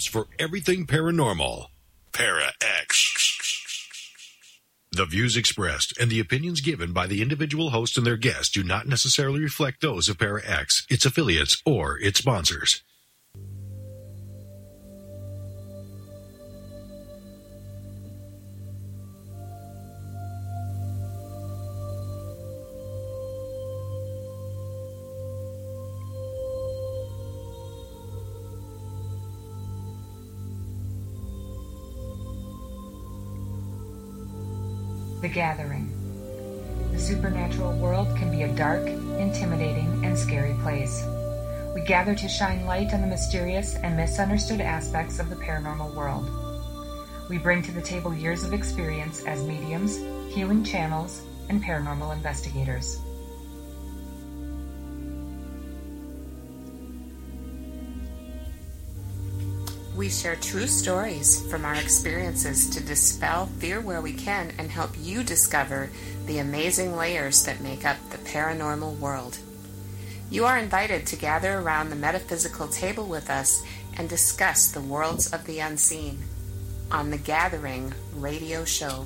source for everything paranormal. Para X. The views expressed and the opinions given by the individual host and their guests do not necessarily reflect those of Para X, its affiliates, or its sponsors. The Gathering. The supernatural world can be a dark, intimidating, and scary place. We gather to shine light on the mysterious and misunderstood aspects of the paranormal world. We bring to the table years of experience as mediums, healing channels, and paranormal investigators. We share true stories from our experiences to dispel fear where we can and help you discover the amazing layers that make up the paranormal world. You are invited to gather around the metaphysical table with us and discuss the worlds of the unseen on The Gathering radio show.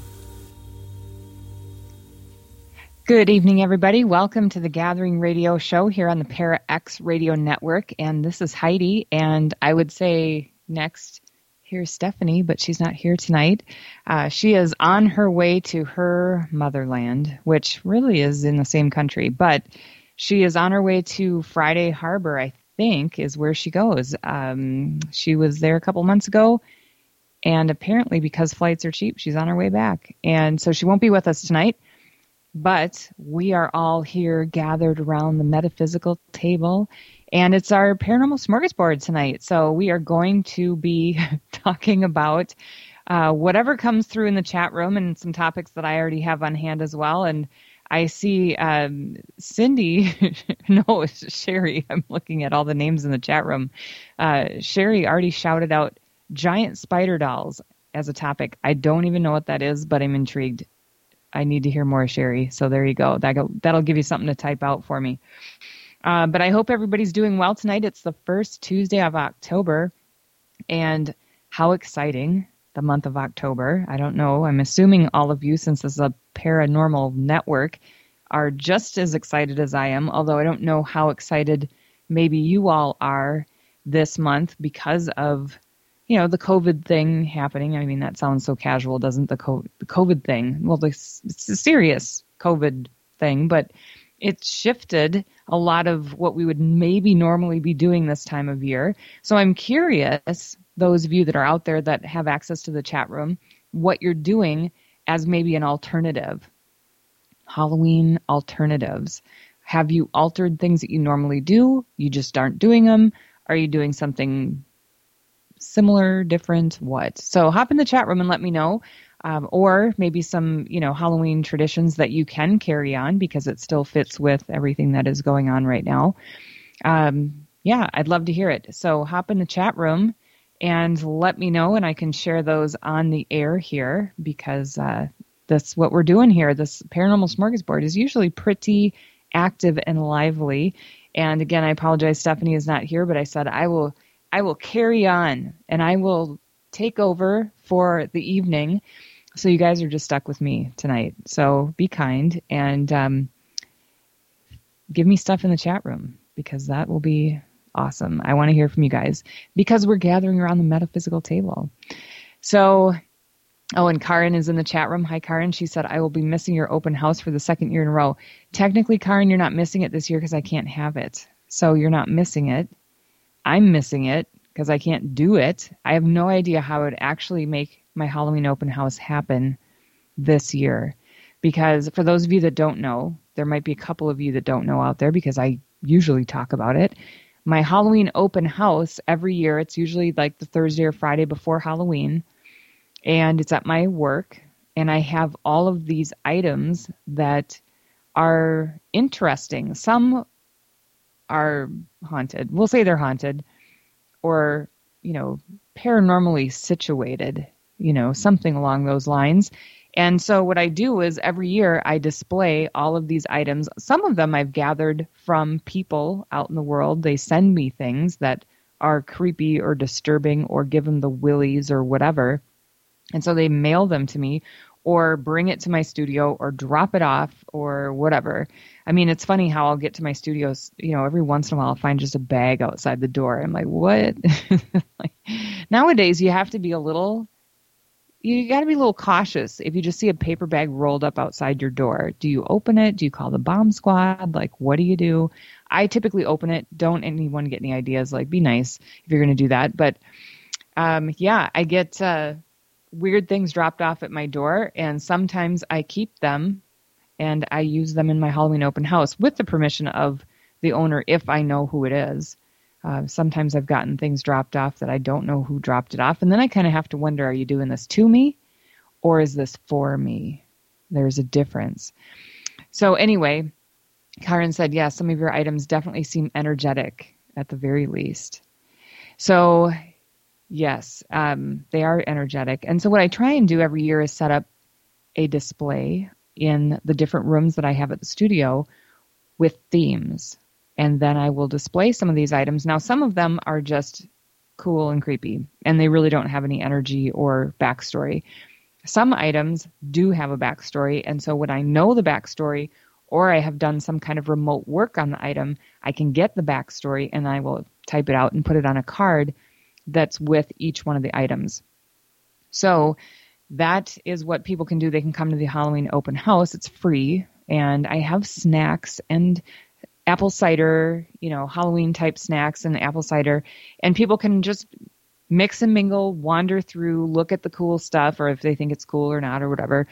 Good evening, everybody. Welcome to The Gathering radio show here on the Para X radio network. And this is Heidi, and I would say next, here's Stephanie, but she's not here tonight. She is on her way to her motherland, which really is in the same country, but she is on her way to Friday Harbor, I think, is where she goes. She was there a couple months ago, and apparently because flights are cheap, she's on her way back. And so she won't be with us tonight, but we are all here gathered around the metaphysical table. And it's our paranormal smorgasbord tonight. So we are going to be talking about whatever comes through in the chat room and some topics that I already have on hand as well. And I see Cindy, no, it's Sherry. I'm looking at all the names in the chat room. Sherry already shouted out giant spider dolls as a topic. I don't even know what that is, but I'm intrigued. I need to hear more, Sherry. So there you go. That'll give you something to type out for me. But I hope everybody's doing well tonight. It's the first Tuesday of October, and how exciting, the month of October. I don't know. I'm assuming all of you, since this is a paranormal network, are just as excited as I am, although I don't know how excited maybe you all are this month because of, the COVID thing happening. I mean, that sounds so casual, doesn't the COVID thing? Well, it's a serious COVID thing, but it's shifted a lot of what we would maybe normally be doing this time of year. So I'm curious, those of you that are out there that have access to the chat room, what you're doing as maybe an alternative. Halloween alternatives. Have you altered things that you normally do? You just aren't doing them? Are you doing something similar, different, what? So hop in the chat room and let me know. Or maybe some, Halloween traditions that you can carry on because it still fits with everything that is going on right now. I'd love to hear it. So hop in the chat room and let me know, and I can share those on the air here because that's what we're doing here. This paranormal smorgasbord is usually pretty active and lively. And again, I apologize, Stephanie is not here, but I said I will carry on and I will take over for the evening. So you guys are just stuck with me tonight. So be kind and give me stuff in the chat room because that will be awesome. I want to hear from you guys because we're gathering around the metaphysical table. So, and Karen is in the chat room. Hi, Karen. She said, I will be missing your open house for the second year in a row. Technically, Karen, you're not missing it this year because I can't have it. So you're not missing it. I'm missing it because I can't do it. I have no idea how I would actually make my Halloween open house happen this year. Because for those of you that don't know, there might be a couple of you that don't know out there because I usually talk about it. My Halloween open house every year, it's usually like the Thursday or Friday before Halloween. And it's at my work. And I have all of these items that are interesting. Some are haunted. We'll say they're haunted or, paranormally situated, something along those lines. And so what I do is every year I display all of these items. Some of them I've gathered from people out in the world. They send me things that are creepy or disturbing or give them the willies or whatever. And so they mail them to me or bring it to my studio or drop it off or whatever. I mean, it's funny how I'll get to my studios, every once in a while I'll find just a bag outside the door. I'm like, what? Like, nowadays you have to be you got to be a little cautious. If you just see a paper bag rolled up outside your door, do you open it? Do you call the bomb squad? Like, what do you do? I typically open it. Don't anyone get any ideas. Like, be nice if you're going to do that. But I get weird things dropped off at my door, and sometimes I keep them and I use them in my Halloween open house with the permission of the owner if I know who it is. Sometimes I've gotten things dropped off that I don't know who dropped it off. And then I kind of have to wonder, are you doing this to me or is this for me? There's a difference. So anyway, Karen said, yeah, some of your items definitely seem energetic at the very least. So yes, they are energetic. And so what I try and do every year is set up a display in the different rooms that I have at the studio with themes. And then I will display some of these items. Now, some of them are just cool and creepy, and they really don't have any energy or backstory. Some items do have a backstory, and so when I know the backstory or I have done some kind of remote work on the item, I can get the backstory and I will type it out and put it on a card that's with each one of the items. So that is what people can do. They can come to the Halloween open house. It's free, and I have snacks and apple cider, Halloween type snacks and apple cider, and people can just mix and mingle, wander through, look at the cool stuff, or if they think it's cool or not or whatever.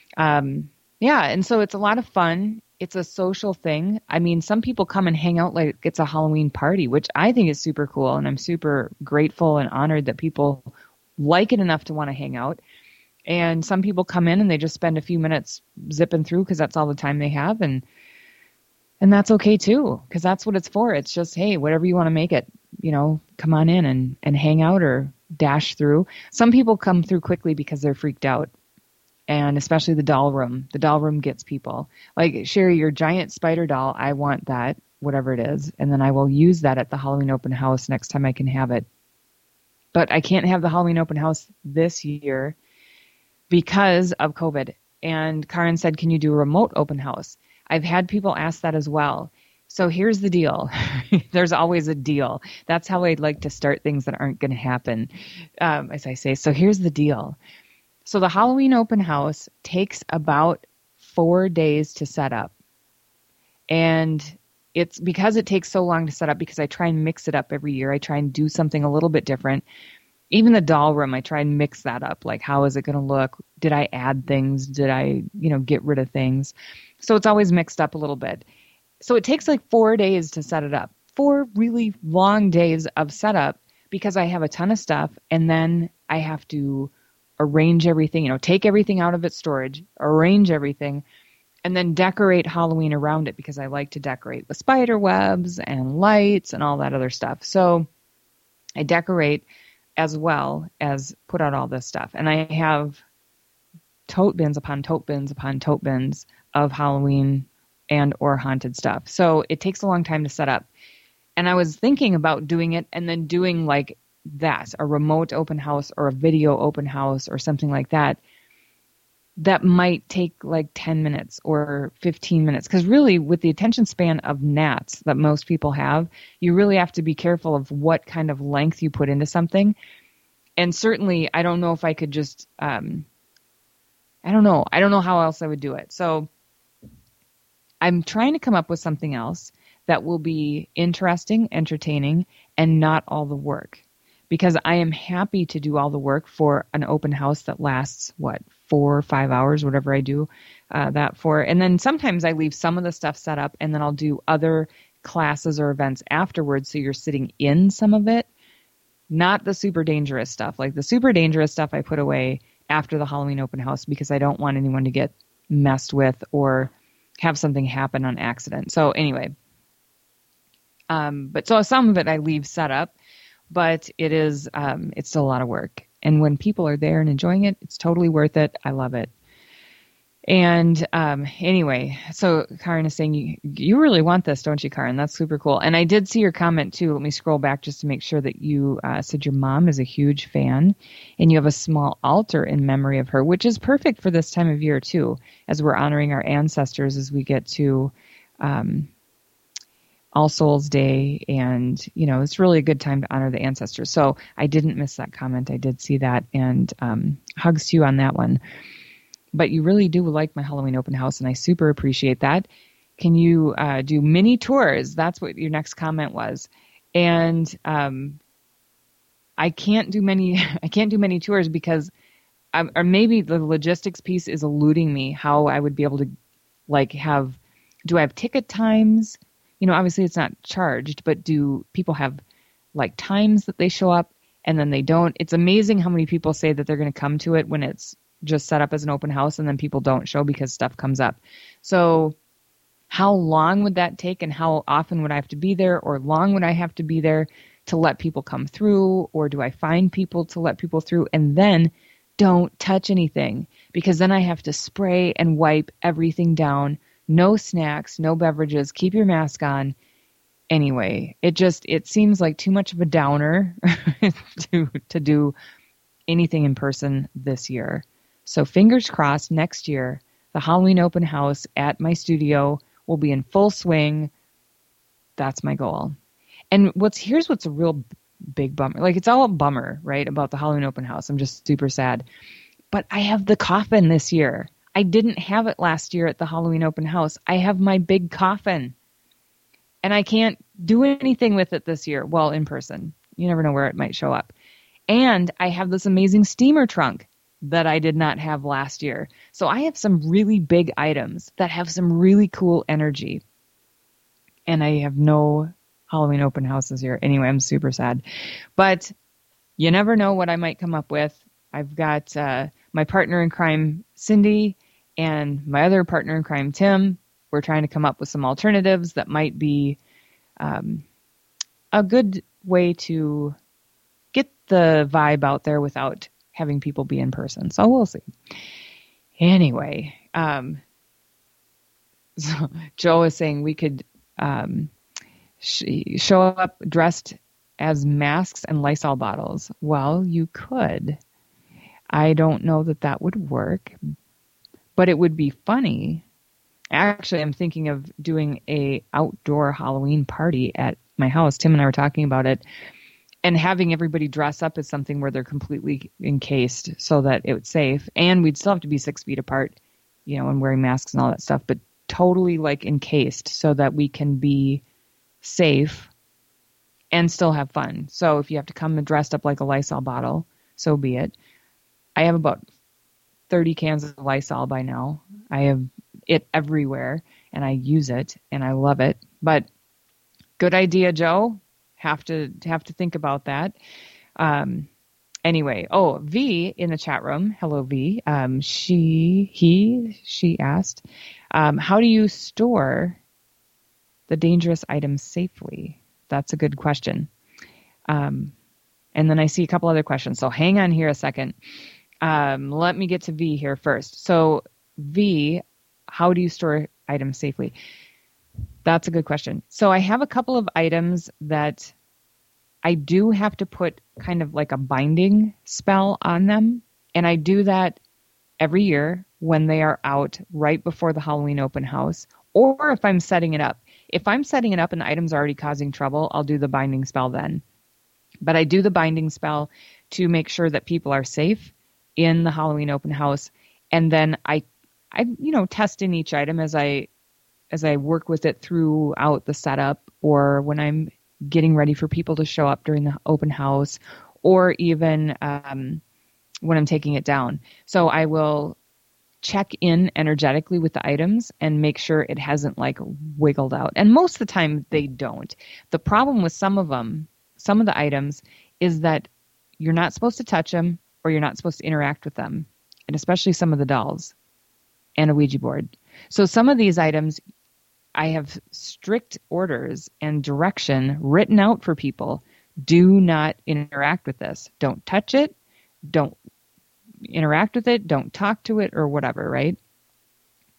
And so it's a lot of fun. It's a social thing. I mean, some people come and hang out like it's a Halloween party, which I think is super cool, and I'm super grateful and honored that people like it enough to want to hang out. And some people come in and they just spend a few minutes zipping through because that's all the time they have, and that's okay too, because that's what it's for. It's just, hey, whatever you want to make it, come on in and hang out or dash through. Some people come through quickly because they're freaked out, and especially the doll room. The doll room gets people. Like, Sherry, your giant spider doll, I want that, whatever it is, and then I will use that at the Halloween open house next time I can have it. But I can't have the Halloween open house this year because of COVID. And Karen said, can you do a remote open house? I've had people ask that as well. So here's the deal. There's always a deal. That's how I like to start things that aren't going to happen, as I say. So here's the deal. So the Halloween open house takes about 4 days to set up. And it's because it takes so long to set up because I try and mix it up every year. I try and do something a little bit different. Even the doll room, I try and mix that up. Like, how is it going to look? Did I add things? Did I, get rid of things? So it's always mixed up a little bit. So it takes like 4 days to set it up. 4 really long days of setup because I have a ton of stuff, and then I have to arrange everything, take everything out of its storage, arrange everything, and then decorate Halloween around it because I like to decorate with spider webs and lights and all that other stuff. So I decorate as well as put out all this stuff. And I have tote bins upon tote bins upon tote bins of Halloween and or haunted stuff. So it takes a long time to set up. And I was thinking about doing it and then doing like that, a remote open house or a video open house or something like that. That might take like 10 minutes or 15 minutes. Because really, with the attention span of gnats that most people have, you really have to be careful of what kind of length you put into something. And certainly, I don't know if I could just, I don't know. I don't know how else I would do it. So I'm trying to come up with something else that will be interesting, entertaining, and not all the work. Because I am happy to do all the work for an open house that lasts, 4 or 5 hours, whatever I do that for. And then sometimes I leave some of the stuff set up, and then I'll do other classes or events afterwards, so you're sitting in some of it. Not the super dangerous stuff. Like the super dangerous stuff I put away after the Halloween open house because I don't want anyone to get messed with or have something happen on accident. So anyway, but so some of it I leave set up. But it is, it's still a lot of work. And when people are there and enjoying it, it's totally worth it. I love it. And anyway, so Karen is saying, you really want this, don't you, Karen? That's super cool. And I did see your comment, too. Let me scroll back just to make sure that you said your mom is a huge fan, and you have a small altar in memory of her, which is perfect for this time of year, too, as we're honoring our ancestors as we get to All Souls Day. And, you know, it's really a good time to honor the ancestors. So I didn't miss that comment. I did see that, and hugs to you on that one. But you really do like my Halloween open house, and I super appreciate that. Can you do mini tours? That's what your next comment was. And I can't do many tours because, or maybe the logistics piece is eluding me. How I would be able to, do I have ticket times? You know, obviously it's not charged, but do people have like times that they show up and then they don't? It's amazing how many people say that they're going to come to it when it's just set up as an open house, and then people don't show because stuff comes up. So how long would that take, and how often would I have to be there, or long would I have to be there to let people come through, or do I find people to let people through? And then don't touch anything, because then I have to spray and wipe everything down. No snacks, no beverages, keep your mask on. Anyway, it seems like too much of a downer to do anything in person this year. So fingers crossed, next year, the Halloween open house at my studio will be in full swing. That's my goal. And here's what's a real big bummer. Like, it's all a bummer, right, about the Halloween open house. I'm just super sad. But I have the coffin this year. I didn't have it last year at the Halloween open house. I have my big coffin. And I can't do anything with it this year. Well, in person. You never know where it might show up. And I have this amazing steamer trunk that I did not have last year. So I have some really big items that have some really cool energy. And I have no Halloween open houses here. Anyway, I'm super sad. But you never know what I might come up with. I've got my partner in crime, Cindy, and my other partner in crime, Tim. We're trying to come up with some alternatives that might be a good way to get the vibe out there without having people be in person. So we'll see. Anyway, so Joe is saying we could show up dressed as masks and Lysol bottles. Well, you could. I don't know that would work, but it would be funny. Actually, I'm thinking of doing a outdoor Halloween party at my house. Tim and I were talking about it. And having everybody dress up as something where they're completely encased so that it's safe. And we'd still have to be 6 feet apart, you know, and wearing masks and all that stuff, but totally like encased so that we can be safe and still have fun. So if you have to come dressed up like a Lysol bottle, so be it. I have about 30 cans of Lysol by now. I have it everywhere and I use it and I love it. But good idea, Joe. Have to think about that. Anyway, V in the chat room. Hello, V. She asked, how do you store the dangerous items safely? That's a good question. And then I see a couple other questions. So hang on here a second. Let me get to V here first. So V, how do you store items safely? That's a good question. So I have a couple of items that I do have to put kind of like a binding spell on them. And I do that every year when they are out right before the Halloween open house, or if I'm setting it up. If I'm setting it up and the item's already causing trouble, I'll do the binding spell then. But I do the binding spell to make sure that people are safe in the Halloween open house. And then I test in each item as I work with it throughout the setup, or when I'm getting ready for people to show up during the open house, or even when I'm taking it down. So I will check in energetically with the items and make sure it hasn't like wiggled out. And most of the time they don't. The problem with some of the items, is that you're not supposed to touch them or you're not supposed to interact with them. And especially some of the dolls and a Ouija board. So some of these items, I have strict orders and direction written out for people. Do not interact with this. Don't touch it. Don't interact with it. Don't talk to it or whatever, right?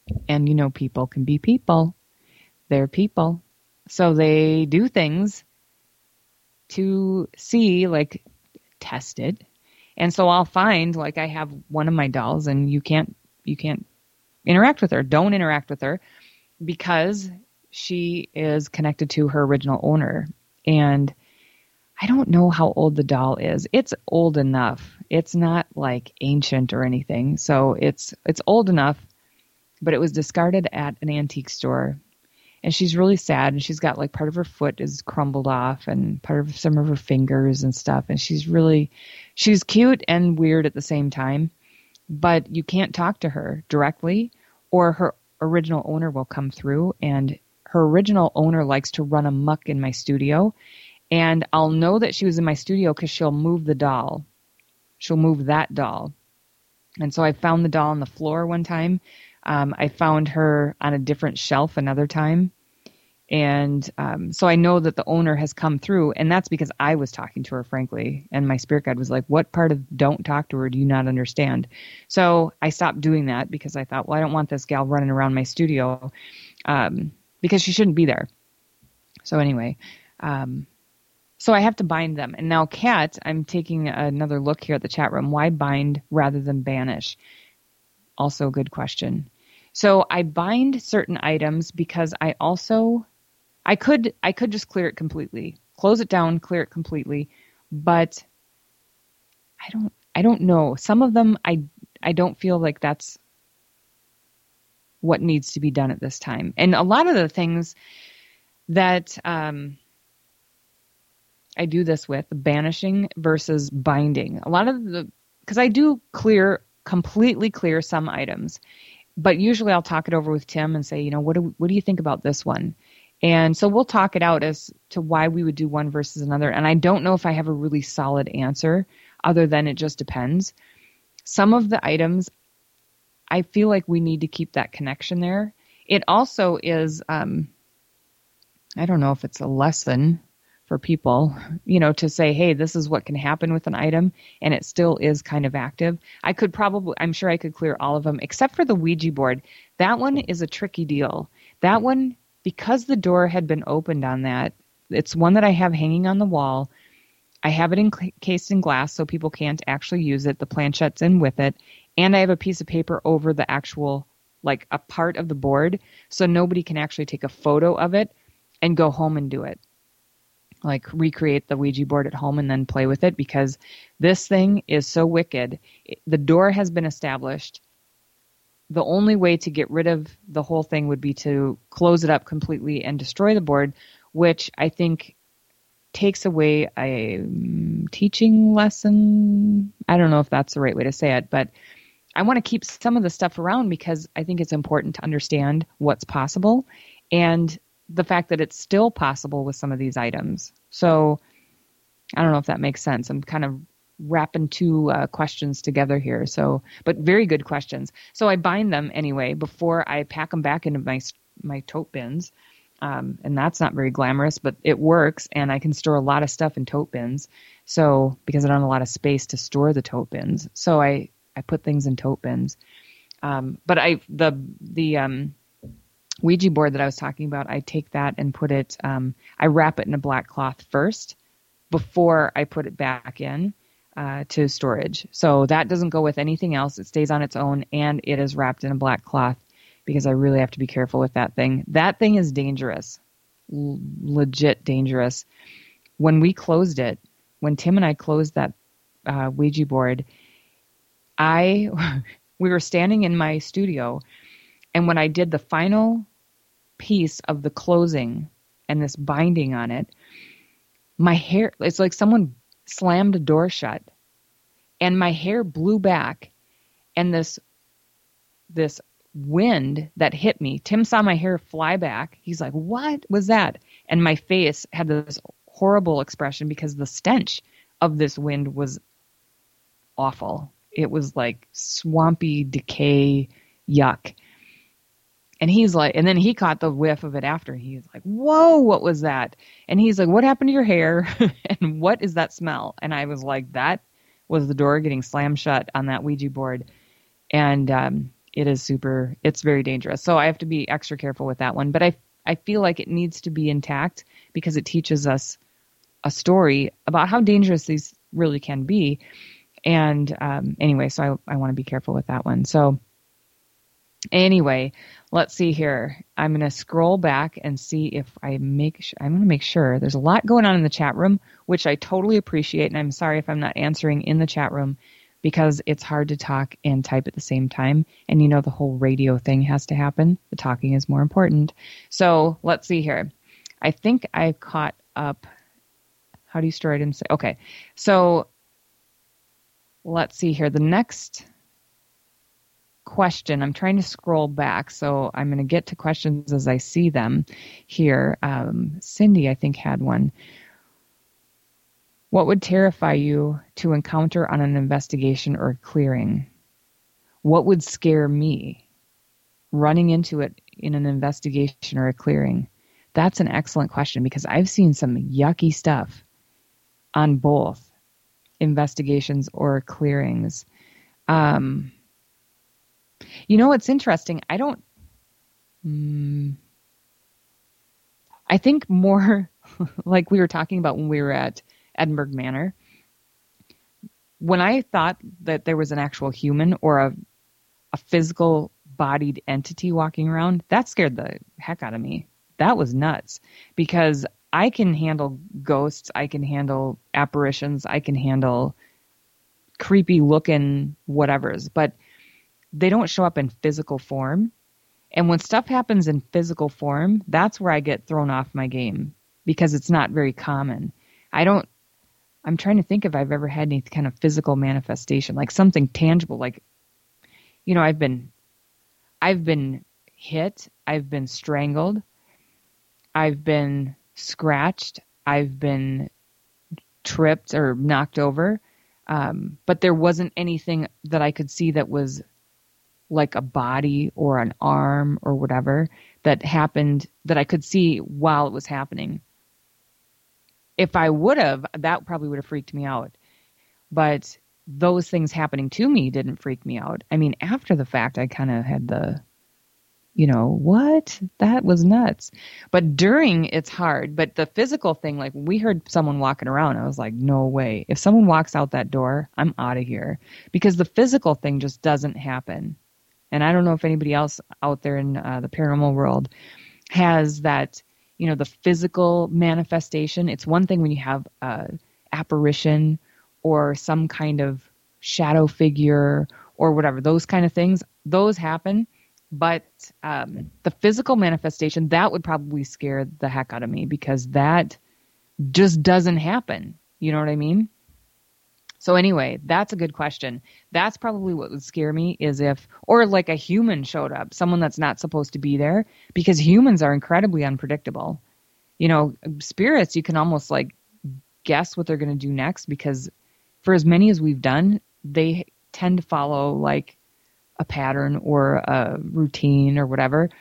And people can be people. They're people. So they do things to see, like, test it. And so I'll find, like, I have one of my dolls and you can't interact with her. Don't interact with her because she is connected to her original owner. And I don't know how old the doll is. It's old enough. It's not like ancient or anything. So it's old enough, but it was discarded at an antique store. And she's really sad, and she's got, like, part of her foot is crumbled off and part of some of her fingers and stuff. And she's cute and weird at the same time, but you can't talk to her directly, or her original owner will come through, and her original owner likes to run amok in my studio. And I'll know that she was in my studio because she'll move the doll. She'll move that doll. And so I found the doll on the floor one time. I found her on a different shelf another time. And so I know that the owner has come through, and that's because I was talking to her, frankly. And my spirit guide was like, what part of don't talk to her do you not understand? So I stopped doing that because I thought, well, I don't want this gal running around my studio because she shouldn't be there. So anyway, so I have to bind them. And now Kat, I'm taking another look here at the chat room. Why bind rather than banish? Also a good question. So I bind certain items because I could just clear it completely, close it down, clear it completely, but I don't know. Some of them I don't feel like that's what needs to be done at this time. And a lot of the things that I do this with, banishing versus binding. Because I do completely clear some items, but usually I'll talk it over with Tim and say, what do you think about this one? And so we'll talk it out as to why we would do one versus another. And I don't know if I have a really solid answer other than it just depends. Some of the items, I feel like we need to keep that connection there. It also is, I don't know if it's a lesson for people, to say, hey, this is what can happen with an item, and it still is kind of active. I'm sure I could clear all of them, except for the Ouija board. That one is a tricky deal. That one, because the door had been opened on that, it's one that I have hanging on the wall. I have it encased in glass so people can't actually use it. The planchette's in with it. And I have a piece of paper over the actual, like, a part of the board, so nobody can actually take a photo of it and go home and do it. Like, recreate the Ouija board at home and then play with it, because this thing is so wicked. The door has been established. The only way to get rid of the whole thing would be to close it up completely and destroy the board, which I think takes away a teaching lesson. I don't know if that's the right way to say it, but I want to keep some of the stuff around because I think it's important to understand what's possible and the fact that it's still possible with some of these items. So I don't know if that makes sense. I'm kind of wrapping two questions together here. So, but very good questions. So I bind them anyway before I pack them back into my tote bins. And that's not very glamorous, but it works. And I can store a lot of stuff in tote bins. So, because I don't have a lot of space to store the tote bins. So I put things in tote bins. But the Ouija board that I was talking about, I take that and put it, I wrap it in a black cloth first before I put it back in to storage. So that doesn't go with anything else. It stays on its own, and it is wrapped in a black cloth because I really have to be careful with that thing. That thing is dangerous, legit dangerous. When we closed it, when Tim and I closed that Ouija board, we were standing in my studio, and when I did the final piece of the closing and this binding on it, my hair, it's like someone slammed a door shut, and my hair blew back, and this wind that hit me, Tim saw my hair fly back. He's like, what was that? And my face had this horrible expression because the stench of this wind was awful. It was like swampy decay, yuck. And he's like, and then he caught the whiff of it after. He's like, whoa, what was that? And he's like, what happened to your hair? And what is that smell? And I was like, that was the door getting slammed shut on that Ouija board. And it's very dangerous. So I have to be extra careful with that one. But I feel like it needs to be intact because it teaches us a story about how dangerous these really can be. And anyway, so I want to be careful with that one. So anyway, let's see here. I'm going to scroll back and see if I'm going to make sure. There's a lot going on in the chat room, which I totally appreciate. And I'm sorry if I'm not answering in the chat room because it's hard to talk and type at the same time. And the whole radio thing has to happen. The talking is more important. So let's see here. I think I caught up. How do you store items? Okay. So let's see here. The next question, I'm trying to scroll back, so I'm going to get to questions as I see them here. Cindy, I think, had one. What would terrify you to encounter on an investigation or clearing? What would scare me running into it in an investigation or a clearing? That's an excellent question because I've seen some yucky stuff on both investigations or clearings. What's interesting? I think more like we were talking about when we were at Edinburgh Manor. When I thought that there was an actual human or a physical bodied entity walking around, that scared the heck out of me. That was nuts because I can handle ghosts, I can handle apparitions, I can handle creepy looking whatevers, but they don't show up in physical form. And when stuff happens in physical form, that's where I get thrown off my game because it's not very common. I'm trying to think if I've ever had any kind of physical manifestation, like something tangible, like, I've been hit, I've been strangled, I've been scratched, I've been tripped or knocked over, but there wasn't anything that I could see that was like a body or an arm or whatever that happened that I could see while it was happening. If I would have, that probably would have freaked me out. But those things happening to me didn't freak me out. I mean, after the fact, I kind of had the, what? That was nuts. But during, it's hard. But the physical thing, like we heard someone walking around, I was like, no way. If someone walks out that door, I'm out of here. Because the physical thing just doesn't happen. And I don't know if anybody else out there in the paranormal world has that, the physical manifestation. It's one thing when you have apparition or some kind of shadow figure or whatever, those kind of things, those happen. But the physical manifestation, that would probably scare the heck out of me because that just doesn't happen. You know what I mean? So anyway, that's a good question. That's probably what would scare me is or like a human showed up, someone that's not supposed to be there, because humans are incredibly unpredictable. Spirits, you can almost like guess what they're going to do next because for as many as we've done, they tend to follow like a pattern or a routine or whatever.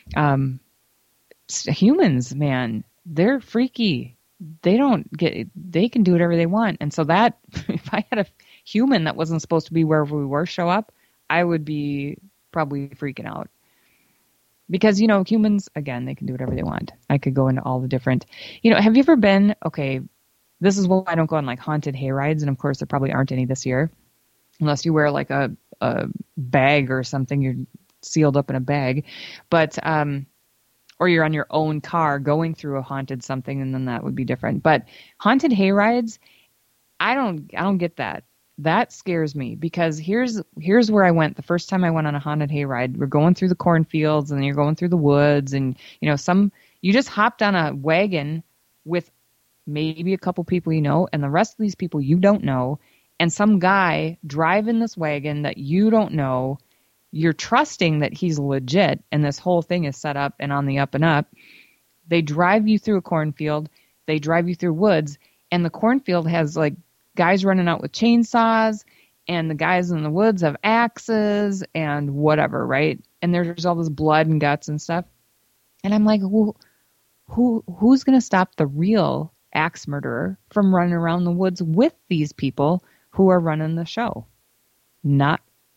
Humans, man, they're freaky. They can do whatever they want. And so that, if I had a human that wasn't supposed to be wherever we were show up, I would be probably freaking out. Because, humans, again, they can do whatever they want. I could go into all the different, have you ever been, okay, this is why I don't go on like haunted hay rides. And of course, there probably aren't any this year, unless you wear like a bag or something, you're sealed up in a bag. But, or you're on your own car going through a haunted something, and then that would be different. But haunted hay rides, I don't get that. That scares me because here's where I went the first time I went on a haunted hay ride. We're going through the cornfields and you're going through the woods, and you just hopped on a wagon with maybe a couple people and the rest of these people you don't know, and some guy driving this wagon that you don't know. You're trusting that he's legit and this whole thing is set up and on the up and up. They drive you through a cornfield. They drive you through woods, and the cornfield has like guys running out with chainsaws, and the guys in the woods have axes and whatever, right? And there's all this blood and guts and stuff. And I'm like, well, who's going to stop the real axe murderer from running around the woods with these people who are running the show? Not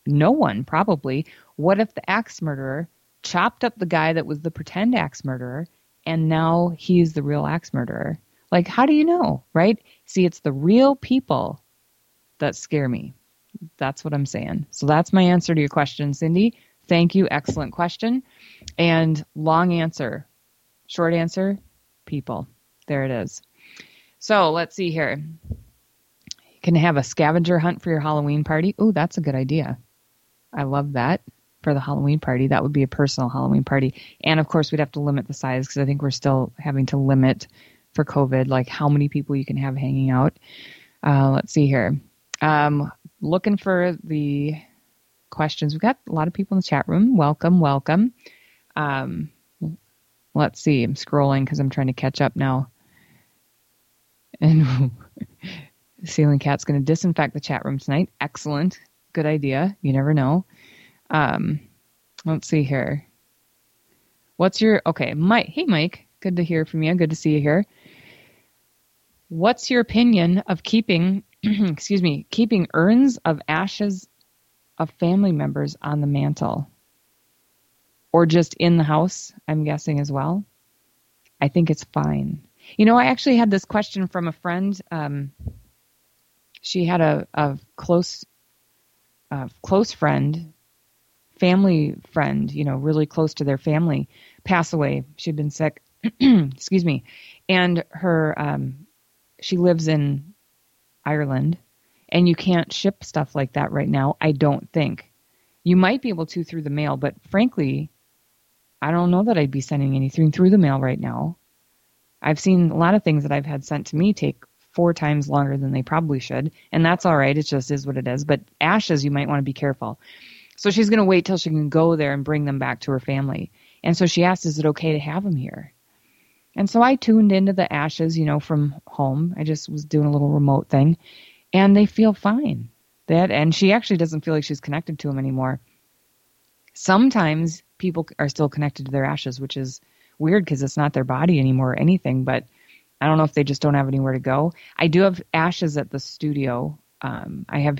No one, probably. What if the axe murderer chopped up the guy that was the pretend axe murderer, and now he's the real axe murderer? Like, how do you know, right? See, it's the real people that scare me. That's what I'm saying. So that's my answer to your question, Cindy. Thank you. Excellent question. And long answer. Short answer, people. There it is. So let's see here. You can have a scavenger hunt for your Halloween party. Oh, that's a good idea. I love that for the Halloween party. That would be a personal Halloween party. And of course, we'd have to limit the size because I think we're still having to limit for COVID, like how many people you can have hanging out. Let's see here. Looking for the questions. We've got a lot of people in the chat room. Welcome, welcome. Let's see. I'm scrolling because I'm trying to catch up now. And Ceiling Cat's going to disinfect the chat room tonight. Excellent. Good idea. You never know. Let's see here. Okay, Mike. Hey, Mike. Good to hear from you. Good to see you here. What's your opinion of keeping urns of ashes of family members on the mantle? Or just in the house, I'm guessing as well? I think it's fine. You know, I actually had this question from a friend. She had a close friend, family friend, you know, really close to their family, pass away. She'd been sick. Excuse me. And her, she lives in Ireland, and you can't ship stuff like that right now, I don't think. You might be able to through the mail, but frankly, I don't know that I'd be sending anything through the mail right now. I've seen a lot of things that I've had sent to me take 4 times longer than they probably should, and that's all right. It just is what it is. But ashes, you might want to be careful. So she's going to wait till she can go there and bring them back to her family. And so she asked, is it okay to have them here? And so I tuned into the ashes, you know, from home. I just was doing a little remote thing, and they feel fine. And she actually doesn't feel like she's connected to them anymore. Sometimes people are still connected to their ashes, which is weird because it's not their body anymore or anything, but I don't know if they just don't have anywhere to go. I do have ashes at the studio. I have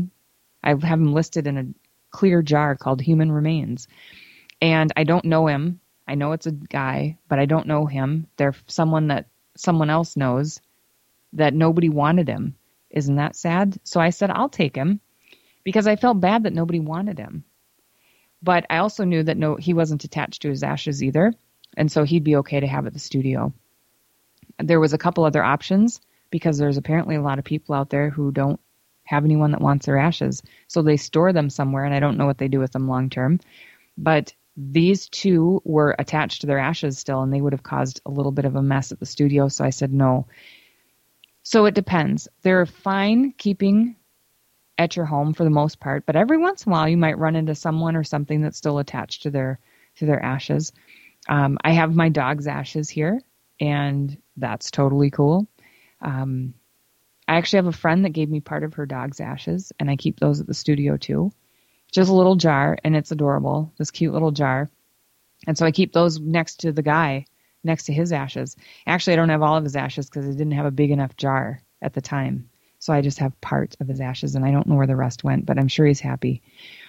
them listed in a clear jar called Human Remains, and I don't know him. I know it's a guy, but I don't know him. They're someone that someone else knows that nobody wanted him. Isn't that sad? So I said, I'll take him because I felt bad that nobody wanted him. But I also knew that he wasn't attached to his ashes either. And so he'd be okay to have at the studio. There was a couple other options because there's apparently a lot of people out there who don't have anyone that wants their ashes. So they store them somewhere, and I don't know what they do with them long term. But these two were attached to their ashes still, and they would have caused a little bit of a mess at the studio. So I said no. So it depends. They're fine keeping at your home for the most part, but every once in a while you might run into someone or something that's still attached to their ashes. I have my dog's ashes here, and that's totally cool. I actually have a friend that gave me part of her dog's ashes, and I keep those at the studio too. Just a little jar, and it's adorable, this cute little jar. And so I keep those next to the guy, next to his ashes. Actually, I don't have all of his ashes because I didn't have a big enough jar at the time. So I just have part of his ashes, and I don't know where the rest went, but I'm sure he's happy.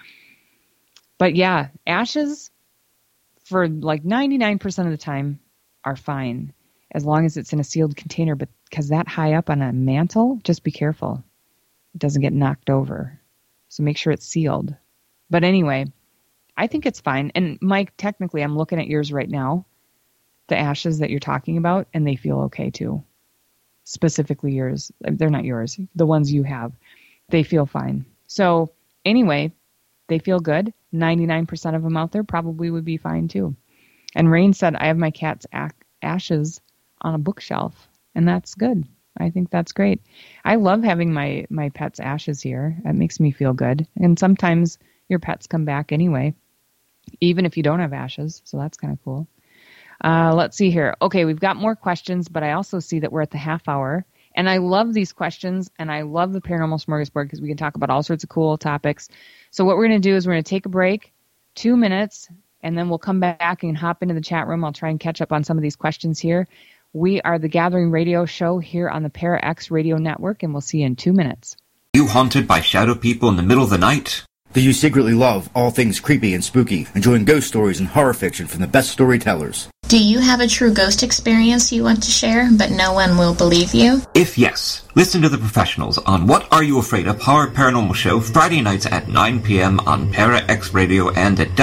But yeah, ashes for like 99% of the time are fine as long as it's in a sealed container. But because that high up on a mantle, just be careful. It doesn't get knocked over. So make sure it's sealed. But anyway, I think it's fine. And Mike, technically, I'm looking at yours right now, the ashes that you're talking about, and they feel okay too. Specifically yours. They're not yours. The ones you have. They feel fine. So anyway, they feel good. 99% of them out there probably would be fine too. And Rain said, I have my cat's ashes on a bookshelf. And that's good. I think that's great. I love having my pet's ashes here. It makes me feel good. And sometimes your pets come back anyway, even if you don't have ashes. So that's kind of cool. Let's see here. Okay, we've got more questions, but I also see that we're at the half hour. And I love these questions, and I love the Paranormal Smorgasbord because we can talk about all sorts of cool topics. So what we're going to do is we're going to take a break, 2 minutes, and then we'll come back and hop into the chat room. I'll try and catch up on some of these questions here. We are the Gathering Radio Show here on the Para X Radio Network, and we'll see you in 2 minutes. You haunted by shadow people in the middle of the night? Do you secretly love all things creepy and spooky, enjoying ghost stories and horror fiction from the best storytellers? Do you have a true ghost experience you want to share, but no one will believe you? If yes, listen to the professionals on What Are You Afraid Of? Horror Paranormal Show Friday nights at 9 p.m. on Para X Radio and at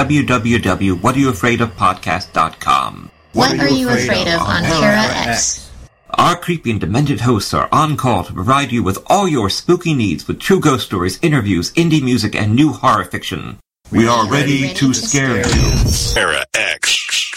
www.whatayouafraidofpodcast.com. What are you afraid of on Para X? Our creepy and demented hosts are on call to provide you with all your spooky needs with true ghost stories, interviews, indie music, and new horror fiction. We are ready to scare you. Para X.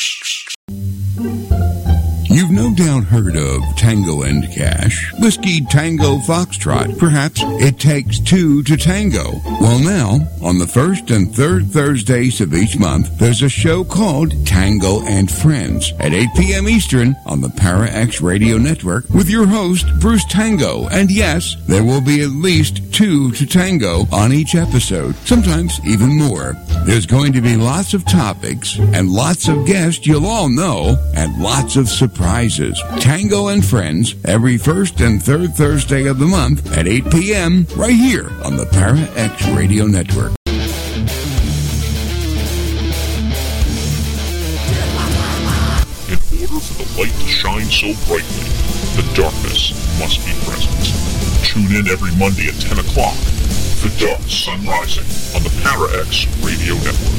You've no doubt heard of Tango and Cash, Whiskey Tango Foxtrot. Perhaps it takes two to tango. Well, now, on the first and third Thursdays of each month, there's a show called Tango and Friends at 8 p.m. Eastern on the Para X Radio Network with your host, Bruce Tango. And yes, there will be at least two to tango on each episode, sometimes even more. There's going to be lots of topics and lots of guests you'll all know and lots of surprises. Tango and Friends every first and third Thursday of the month at 8 p.m. right here on the Para X Radio Network. In order for the light to shine so brightly, the darkness must be present. Tune in every Monday at 10 o'clock. The Dark Sun Rising on the Para X Radio Network.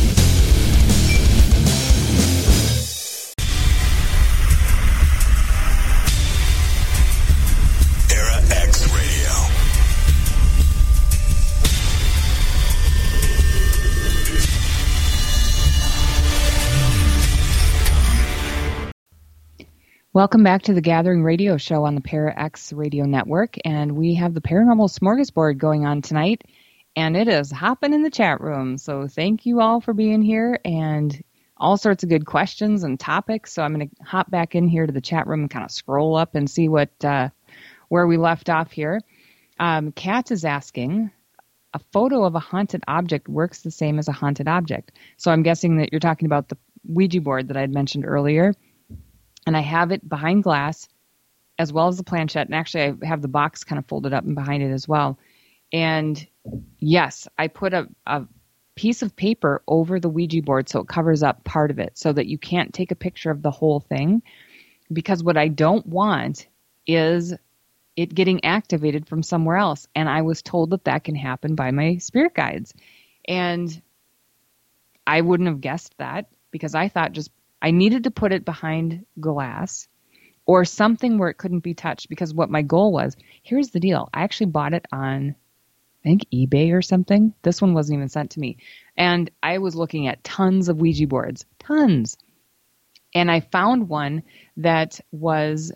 Welcome back to the Gathering Radio Show on the Para X Radio Network, and we have the Paranormal Smorgasbord going on tonight, and it is hopping in the chat room. So thank you all for being here, and all sorts of good questions and topics. So I'm going to hop back in here to the chat room and kind of scroll up and see what where we left off here. Kat is asking, a photo of a haunted object works the same as a haunted object. So I'm guessing that you're talking about the Ouija board that I had mentioned earlier. And I have it behind glass as well as the planchette. And actually, I have the box kind of folded up and behind it as well. And yes, I put a piece of paper over the Ouija board so it covers up part of it so that you can't take a picture of the whole thing. Because what I don't want is it getting activated from somewhere else. And I was told that that can happen by my spirit guides. And I wouldn't have guessed that because I thought I needed to put it behind glass or something where it couldn't be touched, because what my goal was, here's the deal. I actually bought it on, I think, eBay or something. This one wasn't even sent to me. And I was looking at tons of Ouija boards, tons. And I found one that was,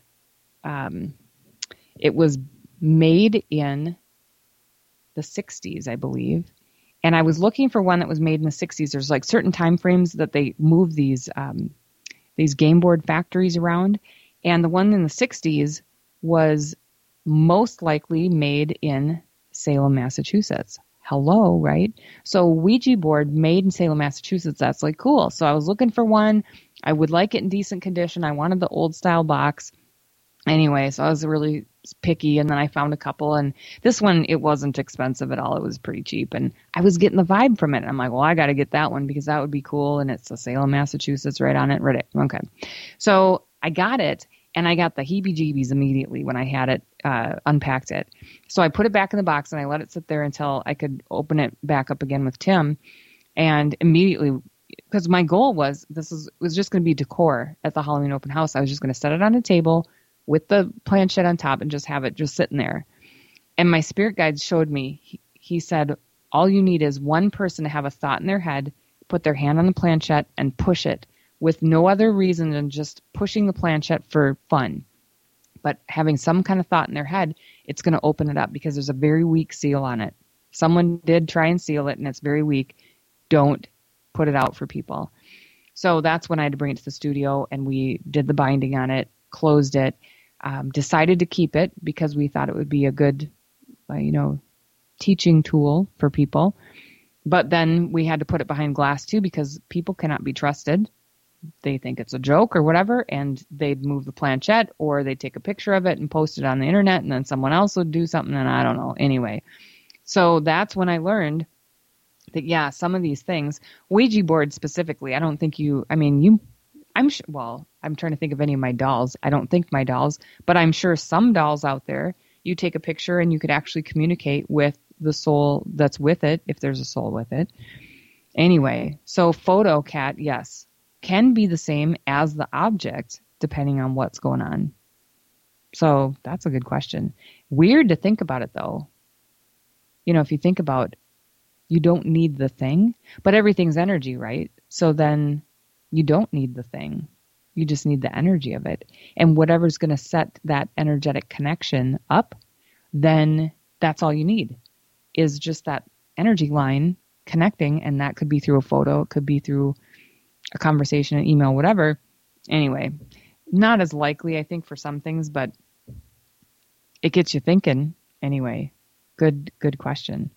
it was made in the 60s, I believe. And I was looking for one that was made in the 60s. There's like certain time frames that they move these game board factories around. And the one in the 60s was most likely made in Salem, Massachusetts. Hello, right? So Ouija board made in Salem, Massachusetts, that's like cool. So I was looking for one. I would like it in decent condition. I wanted the old style box. Anyway, so I was really picky, and then I found a couple, and this one, it wasn't expensive at all. It was pretty cheap, and I was getting the vibe from it. I'm like, well, I got to get that one because that would be cool, and it's a Salem, Massachusetts right on it. Right. Okay. So I got it, and I got the heebie-jeebies immediately when I had it, unpacked it. So I put it back in the box, and I let it sit there until I could open it back up again with Tim, and immediately, because my goal was, was just going to be decor at the Halloween open house. I was just going to set it on a table with the planchette on top and just have it just sitting there. And my spirit guide showed me, he said, all you need is one person to have a thought in their head, put their hand on the planchette and push it with no other reason than just pushing the planchette for fun. But having some kind of thought in their head, it's going to open it up because there's a very weak seal on it. Someone did try and seal it and it's very weak. Don't put it out for people. So that's when I had to bring it to the studio and we did the binding on it, closed it. Decided to keep it because we thought it would be a good, teaching tool for people. But then we had to put it behind glass too because people cannot be trusted. They think it's a joke or whatever, and they'd move the planchette or they'd take a picture of it and post it on the internet, and then someone else would do something, and I don't know. Anyway, so that's when I learned that, some of these things, Ouija board specifically, I don't think I'm trying to think of any of my dolls. I don't think my dolls, but I'm sure some dolls out there, you take a picture and you could actually communicate with the soul that's with it, if there's a soul with it. Anyway, so photo cat, yes, can be the same as the object depending on what's going on. So that's a good question. Weird to think about it though. If you think about, you don't need the thing, but everything's energy, right? So then you don't need the thing. You just need the energy of it. And whatever's going to set that energetic connection up, then that's all you need, is just that energy line connecting. And that could be through a photo. It could be through a conversation, an email, whatever. Anyway, not as likely, I think, for some things, but it gets you thinking. Anyway, good question.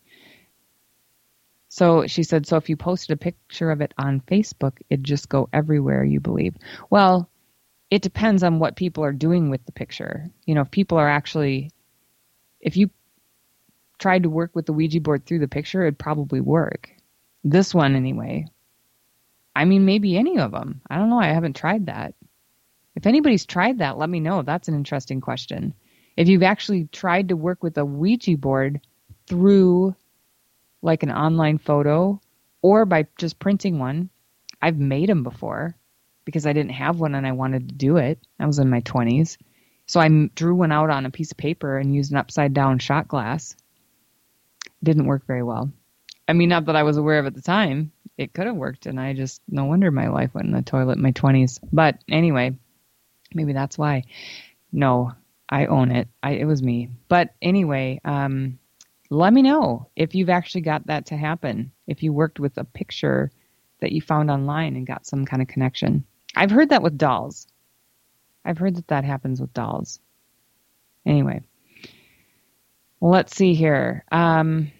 So she said, so if you posted a picture of it on Facebook, it'd just go everywhere, you believe? Well, it depends on what people are doing with the picture. If people are actually, if you tried to work with the Ouija board through the picture, it'd probably work. This one anyway. I mean, maybe any of them. I don't know. I haven't tried that. If anybody's tried that, let me know. That's an interesting question. If you've actually tried to work with a Ouija board through like an online photo or by just printing one. I've made them before because I didn't have one and I wanted to do it. I was in my 20s. So I drew one out on a piece of paper and used an upside down shot glass. Didn't work very well. I mean, not that I was aware of at the time. It could have worked, and no wonder my life went in the toilet in my 20s. But anyway, maybe that's why. No, I own it. It was me. But anyway, let me know if you've actually got that to happen, if you worked with a picture that you found online and got some kind of connection. I've heard that with dolls. I've heard that happens with dolls. Anyway, let's see here. I'm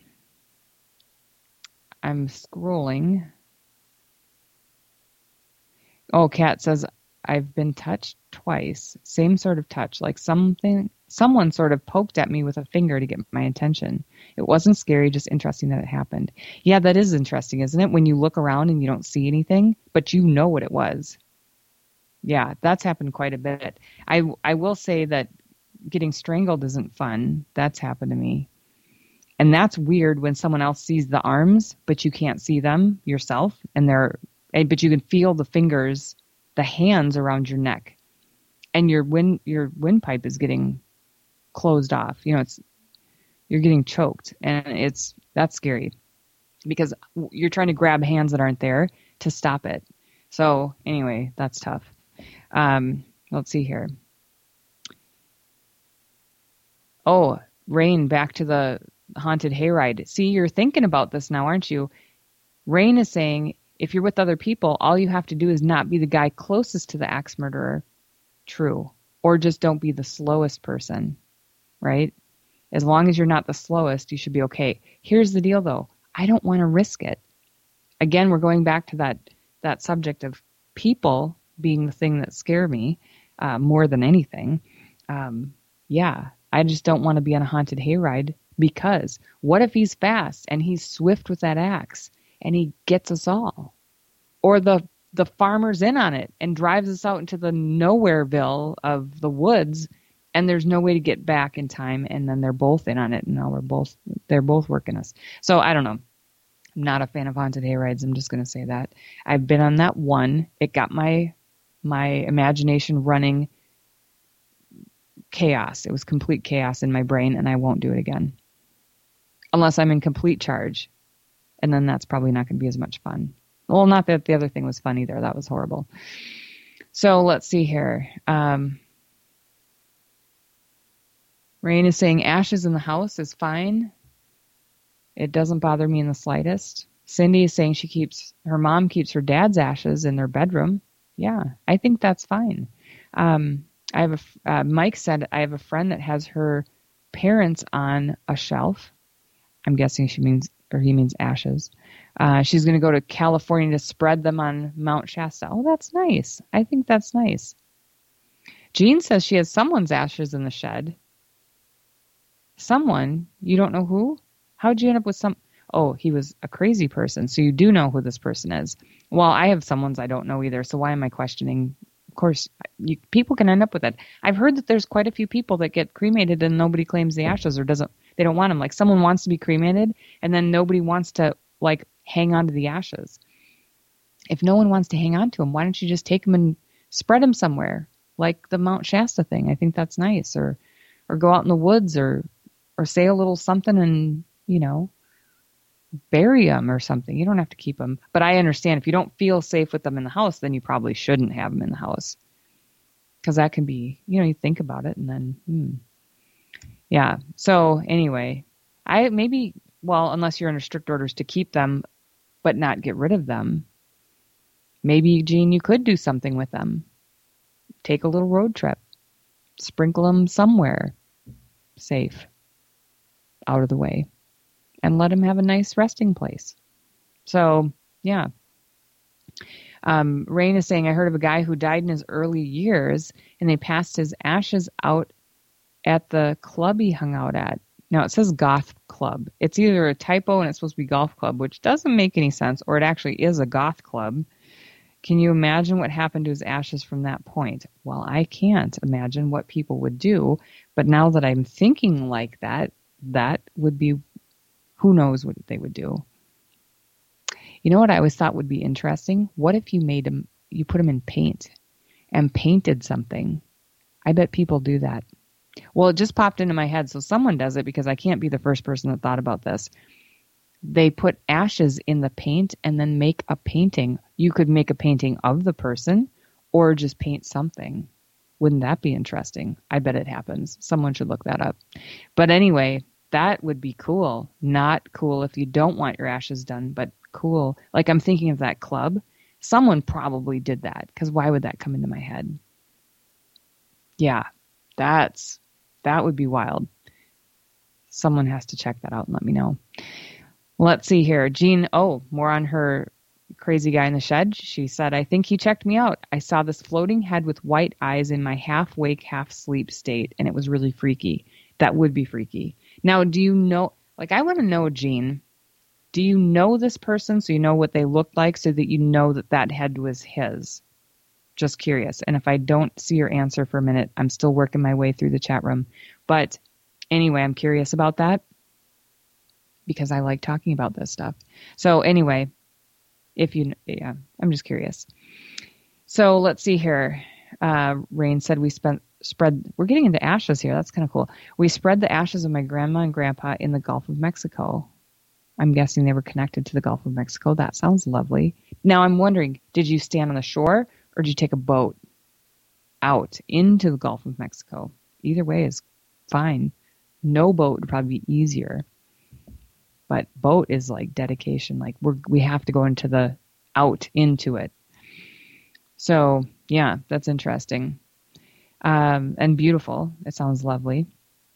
scrolling. Oh, Kat says, I've been touched twice. Same sort of touch, like someone sort of poked at me with a finger to get my attention. It wasn't scary, just interesting that it happened. Yeah, that is interesting, isn't it? When you look around and you don't see anything, but you know what it was. Yeah, that's happened quite a bit. I will say that getting strangled isn't fun. That's happened to me. And that's weird when someone else sees the arms, but you can't see them yourself. But you can feel the fingers, the hands around your neck. And your windpipe is getting closed off. You're getting choked. And that's scary. Because you're trying to grab hands that aren't there to stop it. So anyway, that's tough. Let's see here. Oh, Rain, back to the haunted hayride. See, you're thinking about this now, aren't you? Rain is saying, if you're with other people, all you have to do is not be the guy closest to the axe murderer. True. Or just don't be the slowest person, right? As long as you're not the slowest, you should be okay. Here's the deal, though. I don't want to risk it. Again, we're going back to that subject of people being the thing that scare me more than anything. I just don't want to be on a haunted hayride, because what if he's fast and he's swift with that axe and he gets us all? Or the farmer's in on it and drives us out into the nowhereville of the woods, and there's no way to get back in time, and then they're both in on it, and now they're both working us. So I don't know. I'm not a fan of haunted hayrides. I'm just going to say that. I've been on that one. It got my imagination running chaos. It was complete chaos in my brain, and I won't do it again. Unless I'm in complete charge. And then that's probably not going to be as much fun. Well, not that the other thing was fun either. That was horrible. So let's see here. Rain is saying ashes in the house is fine. It doesn't bother me in the slightest. Cindy is saying her mom keeps her dad's ashes in their bedroom. Yeah, I think that's fine. Mike said, I have a friend that has her parents on a shelf. I'm guessing he means ashes. She's going to go to California to spread them on Mount Shasta. Oh, that's nice. I think that's nice. Jean says she has someone's ashes in the shed. Someone? You don't know who? How'd you end up with some? oh, he was a crazy person. So you do know who this person is. Well, I have some ones I don't know either. So why am I questioning? Of course, people can end up with it. I've heard that there's quite a few people that get cremated and nobody claims the ashes or they don't want them. Like someone wants to be cremated and then nobody wants to like hang on to the ashes. If no one wants to hang on to them, why don't you just take them and spread them somewhere? Like the Mount Shasta thing. I think that's nice. Or go out in the woods or say a little something and, bury them or something. You don't have to keep them. But I understand if you don't feel safe with them in the house, then you probably shouldn't have them in the house. Because that can be, you think about it and then, Yeah. So anyway, unless you're under strict orders to keep them, but not get rid of them, maybe, Jean, you could do something with them. Take a little road trip. Sprinkle them somewhere safe, out of the way, and let them have a nice resting place. So, yeah. Rain is saying, I heard of a guy who died in his early years, and they passed his ashes out at the club he hung out at. Now, it says goth club. It's either a typo and it's supposed to be golf club, which doesn't make any sense, or it actually is a goth club. Can you imagine what happened to his ashes from that point? Well, I can't imagine what people would do, but now that I'm thinking like that, that would be, who knows what they would do. You know what I always thought would be interesting? What if you put them in paint and painted something? I bet people do that. Well, it just popped into my head, so someone does it because I can't be the first person that thought about this. They put ashes in the paint and then make a painting. You could make a painting of the person or just paint something. Wouldn't that be interesting? I bet it happens. Someone should look that up. But anyway, that would be cool. Not cool if you don't want your ashes done, but cool. Like I'm thinking of that club. Someone probably did that because why would that come into my head? Yeah, that would be wild. Someone has to check that out and let me know. Let's see here. Jean, more on her crazy guy in the shed. She said, I think he checked me out. I saw this floating head with white eyes in my half-wake, half-sleep state, and it was really freaky. That would be freaky. Now, do you know, I want to know, Jean, do you know this person so you know what they looked like so that you know that head was his? Just curious. And if I don't see your answer for a minute, I'm still working my way through the chat room. But anyway, I'm curious about that because I like talking about this stuff. So anyway, I'm just curious. So let's see here. Rain said we're getting into ashes here. That's kind of cool. We spread the ashes of my grandma and grandpa in the Gulf of Mexico. I'm guessing they were connected to the Gulf of Mexico. That sounds lovely. Now I'm wondering, did you stand on the shore or did you take a boat out into the Gulf of Mexico? Either way is fine. No boat would probably be easier. But boat is like dedication. Like we have to go out into it. So yeah, that's interesting. And beautiful. It sounds lovely.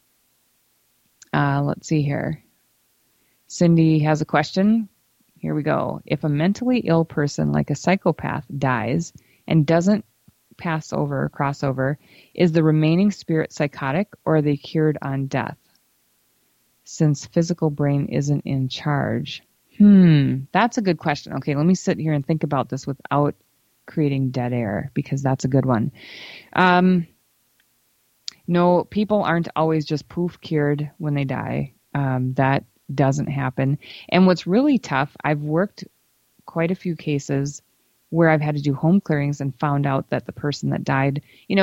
Let's see here. Cindy has a question. Here we go. If a mentally ill person like a psychopath dies and doesn't cross over, is the remaining spirit psychotic or are they cured on death? Since physical brain isn't in charge. That's a good question. Okay, let me sit here and think about this without creating dead air because that's a good one. No, people aren't always just poof cured when they die. That doesn't happen. And what's really tough, I've worked quite a few cases where I've had to do home clearings and found out that the person that died,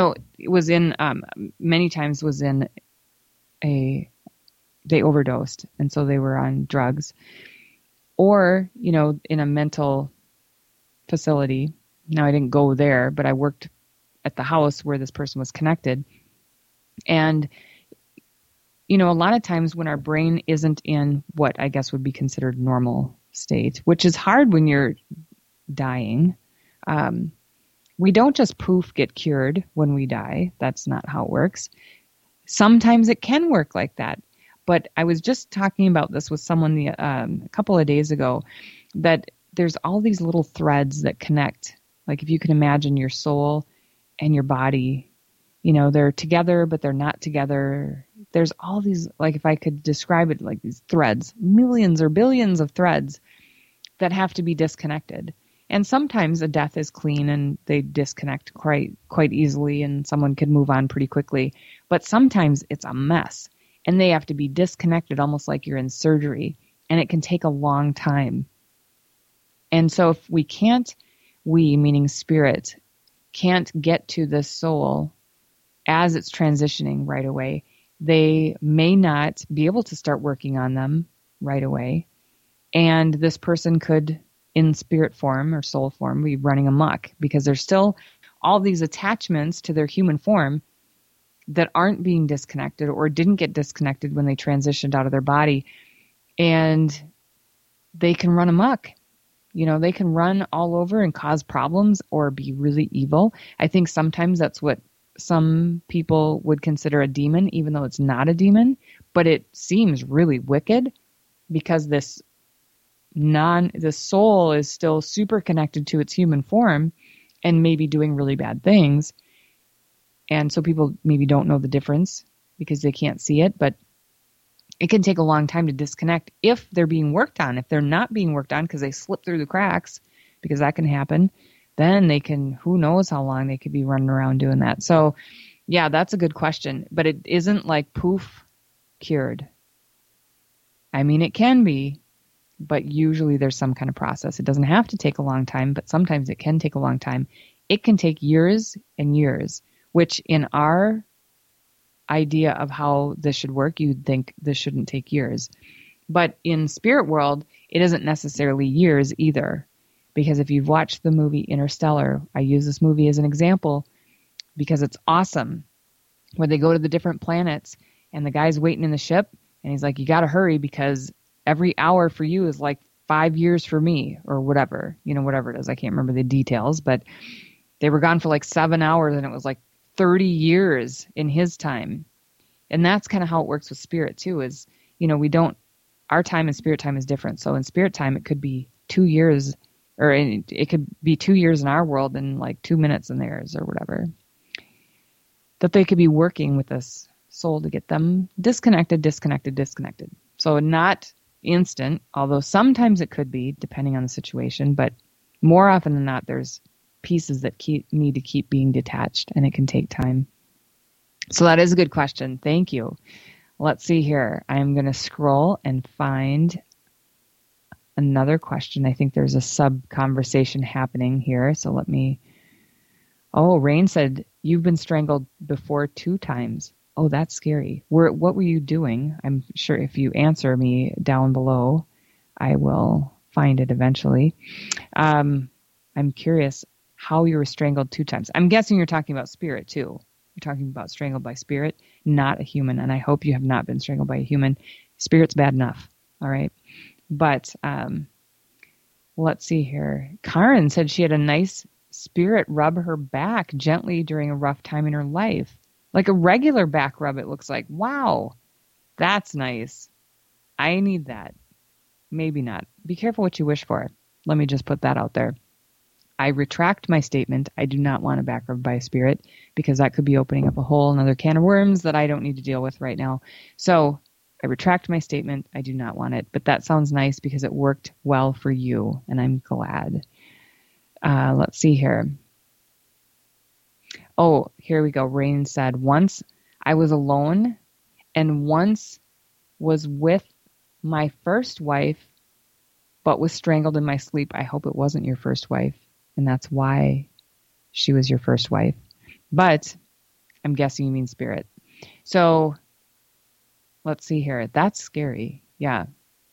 they overdosed and so they were on drugs or, in a mental facility. Now I didn't go there, but I worked at the house where this person was connected. And, a lot of times when our brain isn't in what I guess would be considered normal state, which is hard when you're dying, we don't just poof get cured when we die. That's not how it works. Sometimes it can work like that. But I was just talking about this with someone a couple of days ago, that there's all these little threads that connect. Like if you can imagine your soul and your body, they're together, but they're not together there's all these, like if I could describe it like these threads, millions or billions of threads that have to be disconnected. And sometimes a death is clean and they disconnect quite easily and someone can move on pretty quickly. But sometimes it's a mess and they have to be disconnected almost like you're in surgery, and it can take a long time. And so if we, meaning spirit, can't get to the soul as it's transitioning right away, they may not be able to start working on them right away. And this person could, in spirit form or soul form, be running amok because there's still all these attachments to their human form that aren't being disconnected or didn't get disconnected when they transitioned out of their body. And they can run amok. They can run all over and cause problems or be really evil. I think sometimes that's what some people would consider a demon, even though it's not a demon, but it seems really wicked because the soul is still super connected to its human form and maybe doing really bad things. And so people maybe don't know the difference because they can't see it, but it can take a long time to disconnect if they're being worked on. If they're not being worked on because they slip through the cracks, because that can happen, then they can, who knows how long they could be running around doing that. So yeah, that's a good question, but it isn't like poof, cured. I mean, it can be, but usually there's some kind of process. It doesn't have to take a long time, but sometimes it can take a long time. It can take years and years, which in our idea of how this should work, you'd think this shouldn't take years. But in spirit world, it isn't necessarily years either. Because if you've watched the movie Interstellar, I use this movie as an example because it's awesome, where they go to the different planets and the guy's waiting in the ship and he's like, you got to hurry because every hour for you is like 5 years for me or whatever, whatever it is. I can't remember the details, but they were gone for like 7 hours and it was like 30 years in his time. And that's kind of how it works with spirit too, is, our time and spirit time is different. So in spirit time, it could be 2 years, or it could be 2 years in our world and like 2 minutes in theirs or whatever. That they could be working with this soul to get them disconnected. So not instant, although sometimes it could be depending on the situation, but more often than not, there's pieces that need to keep being detached, and it can take time. So that is a good question. Thank you. Let's see here. I'm going to scroll and find another question. I think there's a sub-conversation happening here. So let me... Oh, Rain said, you've been strangled before 2 times. Oh, that's scary. What were you doing? I'm sure if you answer me down below, I will find it eventually. I'm curious how you were strangled 2 times. I'm guessing you're talking about spirit too. You're talking about strangled by spirit, not a human. And I hope you have not been strangled by a human. Spirit's bad enough. All right. But let's see here. Karen said she had a nice spirit rub her back gently during a rough time in her life. Like a regular back rub, it looks like. Wow. That's nice. I need that. Maybe not. Be careful what you wish for. Let me just put that out there. I retract my statement. I do not want a back rub by a spirit because that could be opening up a whole another can of worms that I don't need to deal with right now. So I retract my statement. I do not want it. But that sounds nice because it worked well for you, and I'm glad. Let's see here. Oh, here we go. Rain said, once I was alone and once was with my first wife, but was strangled in my sleep. I hope it wasn't your first wife, and that's why she was your first wife. But I'm guessing you mean spirit. So let's see here. That's scary. Yeah.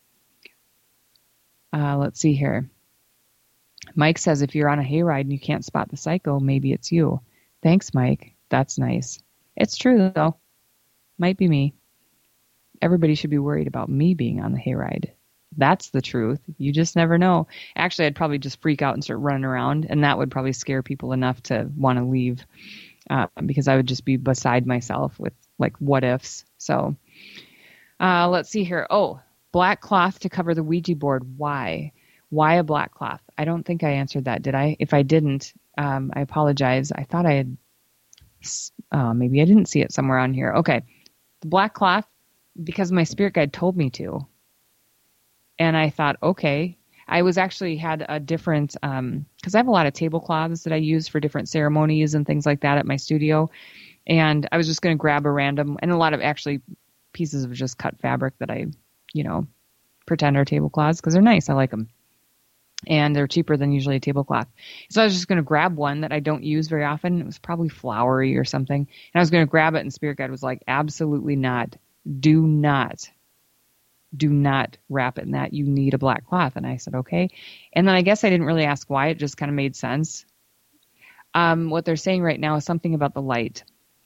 Let's see here. Mike says, if you're on a hayride and you can't spot the psycho, maybe it's you. Thanks, Mike. That's nice. It's true, though. Might be me. Everybody should be worried about me being on the hayride. That's the truth. You just never know. Actually, I'd probably just freak out and start running around, and that would probably scare people enough to want to leave because I would just be beside myself with, like, what ifs. So let's see here. Oh, black cloth to cover the Ouija board. Why? Why a black cloth? I don't think I answered that, did I? If I didn't, I apologize. I thought I had... maybe I didn't see it somewhere on here. Okay. the black cloth because my spirit guide told me to. And I thought, okay. I was actually had a different, because I have a lot of tablecloths that I use for different ceremonies and things like that at my studio. And I was just going to grab a random, and a lot of actually pieces of just cut fabric that I, pretend are tablecloths because they're nice. I like them. And they're cheaper than usually a tablecloth. So I was just going to grab one that I don't use very often. It was probably flowery or something. And I was going to grab it, and Spirit Guide was like, absolutely not. Do not wrap it in that. You need a black cloth. And I said, okay. And then I guess I didn't really ask why. It just kind of made sense. What they're saying right now is something about the light.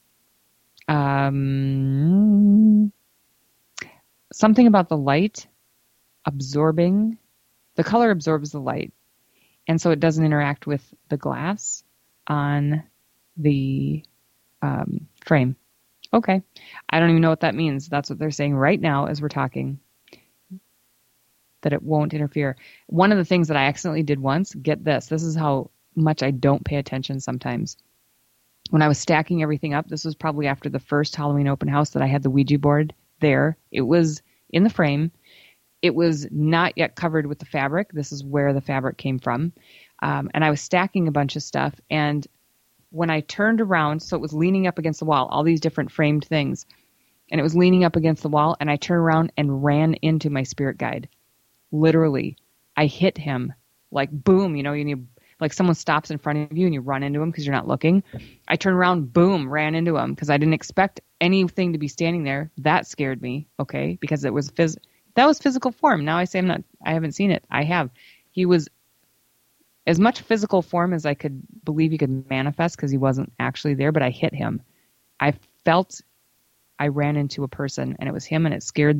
Something about the light absorbing. The color absorbs the light. And so it doesn't interact with the glass on the frame. Okay. I don't even know what that means. That's what they're saying right now as we're talking. That it won't interfere. One of the things that I accidentally did once, get this. This is how much I don't pay attention sometimes. When I was stacking everything up, this was probably after the first Halloween open house that I had the Ouija board there. It was in the frame. It was not yet covered with the fabric. This is where the fabric came from. And I was stacking a bunch of stuff. And when I turned around, so it was leaning up against the wall, all these different framed things. And it was leaning up against the wall. And I turned around and ran into my spirit guide. Literally, I hit him like boom, you need, like someone stops in front of you and you run into him because you're not looking. I turned around, boom, ran into him because I didn't expect anything to be standing there. That scared me, okay, because it was that was physical form. Now I say I haven't seen it. I have. He was as much physical form as I could believe he could manifest because he wasn't actually there, but I hit him. I felt I ran into a person and it was him, and it scared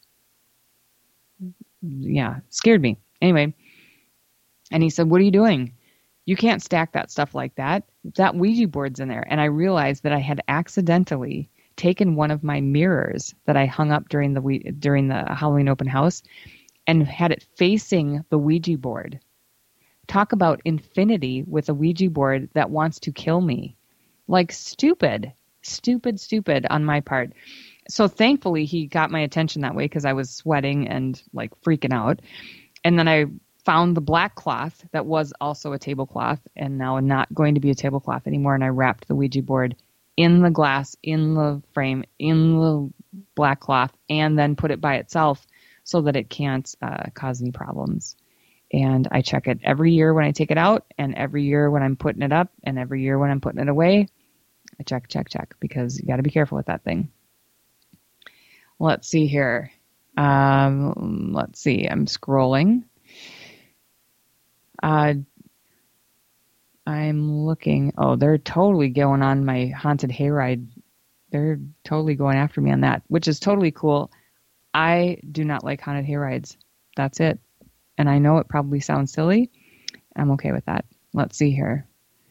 scared me. Anyway, and he said, "What are you doing? You can't stack that stuff like that. That Ouija board's in there." And I realized that I had accidentally taken one of my mirrors that I hung up during the Halloween open house and had it facing the Ouija board. Talk about infinity with a Ouija board that wants to kill me. Like stupid on my part. So thankfully he got my attention that way because I was sweating and like freaking out. And then I found the black cloth that was also a tablecloth and now not going to be a tablecloth anymore. And I wrapped the Ouija board in the glass, in the frame, in the black cloth, and then put it by itself so that it can't cause any problems. And I check it every year when I take it out, and every year when I'm putting it up, and every year when I'm putting it away. I check, because you got to be careful with that thing. Let's see here. Let's see. I'm scrolling. I'm looking. Oh, they're totally going on my haunted hayride. They're totally going after me on that, which is totally cool. I do not like haunted hayrides. That's it. And I know it probably sounds silly. I'm okay with that. Let's see here.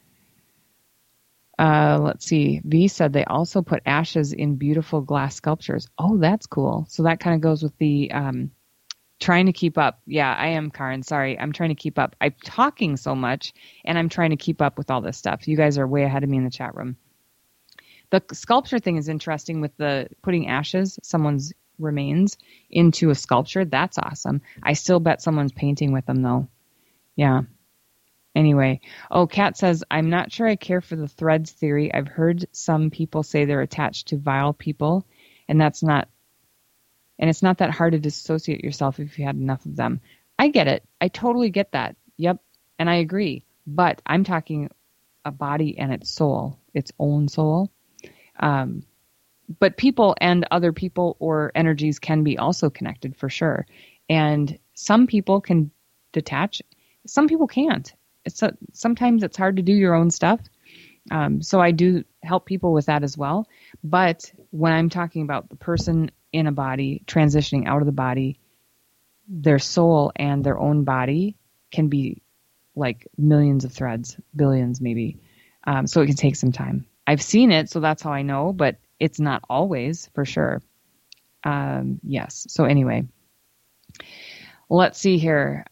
Let's see. V said they also put ashes in beautiful glass sculptures. Oh, that's cool. So that kind of goes with the trying to keep up. Yeah, I am, Karen. Sorry. I'm trying to keep up. I'm talking so much, and I'm trying to keep up with all this stuff. You guys are way ahead of me in the chat room. The sculpture thing is interesting with the putting ashes, someone's remains, into a sculpture. That's awesome. I still bet someone's painting with them, though. Yeah. Anyway. Oh, Kat says, I'm not sure I care for the threads theory. I've heard some people say they're attached to vile people, and it's not that hard to dissociate yourself if you had enough of them. I get it. I totally get that. Yep. And I agree. But I'm talking a body and its soul, its own soul. But people and other people or energies can be also connected for sure. And some people can detach. Some people can't. Sometimes it's hard to do your own stuff. So I do help people with that as well. But when I'm talking about the person in a body transitioning out of the body, their soul and their own body can be like millions of threads, billions maybe. So it can take some time. I've seen it, so that's how I know, but it's not always for sure. Yes. So anyway, let's see here.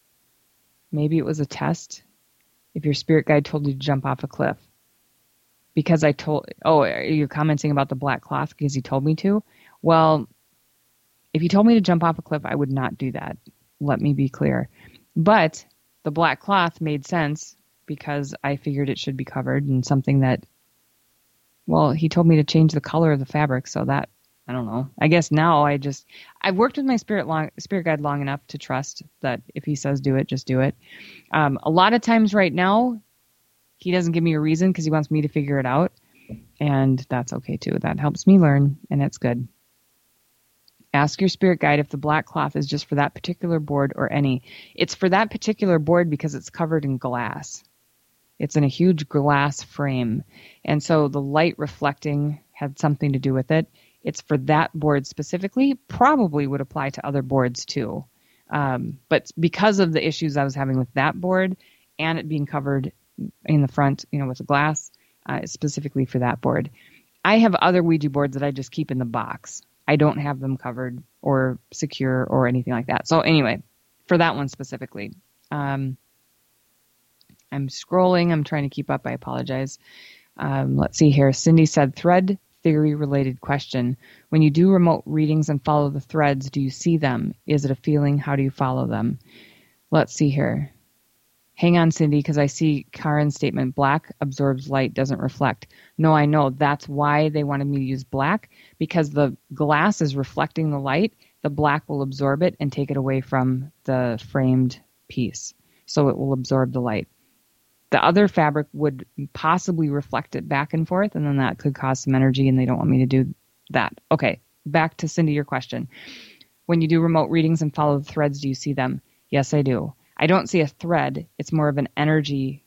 Maybe it was a test. If your spirit guide told you to jump off a cliff. because you're commenting about the black cloth because he told me to. Well, if he told me to jump off a cliff, I would not do that. Let me be clear. But the black cloth made sense because I figured it should be covered in something that, well, he told me to change the color of the fabric. So that, I don't know. I guess now I've worked with my spirit guide long enough to trust that if he says do it, just do it. A lot of times right now, he doesn't give me a reason because he wants me to figure it out. And that's okay too. That helps me learn, and it's good. Ask your spirit guide if the black cloth is just for that particular board or any. It's for that particular board because it's covered in glass. It's in a huge glass frame. And so the light reflecting had something to do with it. It's for that board specifically, probably would apply to other boards too. But because of the issues I was having with that board and it being covered in the front, with the glass, specifically for that board. I have other Ouija boards that I just keep in the box. I don't have them covered or secure or anything like that. So anyway, for that one specifically, I'm scrolling. I'm trying to keep up. I apologize. Let's see here. Cindy said, thread theory related question. When you do remote readings and follow the threads, do you see them? Is it a feeling? How do you follow them? Let's see here. Hang on, Cindy, because I see Karen's statement, black absorbs light, doesn't reflect. No, I know. That's why they wanted me to use black, because the glass is reflecting the light. The black will absorb it and take it away from the framed piece. So it will absorb the light. The other fabric would possibly reflect it back and forth, and then that could cause some energy, and they don't want me to do that. Okay, back to Cindy, your question. When you do remote readings and follow the threads, do you see them? Yes, I do. I don't see a thread. It's more of an energy,